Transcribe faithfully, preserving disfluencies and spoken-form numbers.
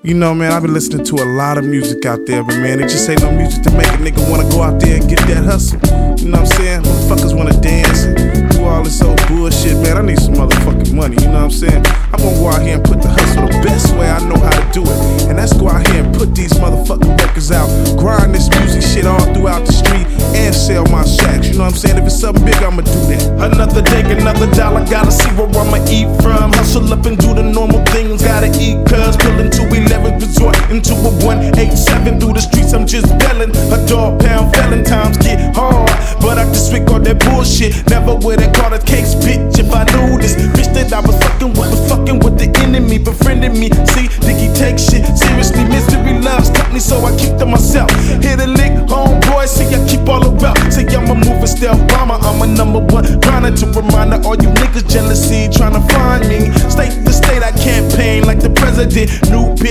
You know, man, I've been listening to a lot of music out there, but man, it just ain't no music to make a nigga wanna go out there and get that hustle. You know what I'm saying? Motherfuckers wanna dance and do all this old bullshit, man. I need some motherfucking money, you know what I'm saying? I'm gonna go out here and put the hustle the best way I know how to do it. And that's go out here and put these motherfucking records out, grind this music shit all throughout the street, and sell my shacks. You know what I'm saying? If it's something big, I'ma do that. Another day, another dollar, gotta see where I'ma eat from. Hustle up and do the normal things, gotta eat, cuz pillin' to eleven, resort into a one eight seven. Through the streets, I'm just belling. A dog pound felon, times get hard, but I just swing all that bullshit. Never would've caught a case, bitch, if I knew this. Bitch that I was fucking with was fucking with the enemy, befriending me. See, think he take shit seriously. Misery loves company, so I keep to myself. Hit a lick, homeboy, see I keep all about. Say I'm a moving stealth bomber, I'm a number one grinder. To remind all you niggas jealousy, trying to find me. State to state, I campaign like the president. New bitch.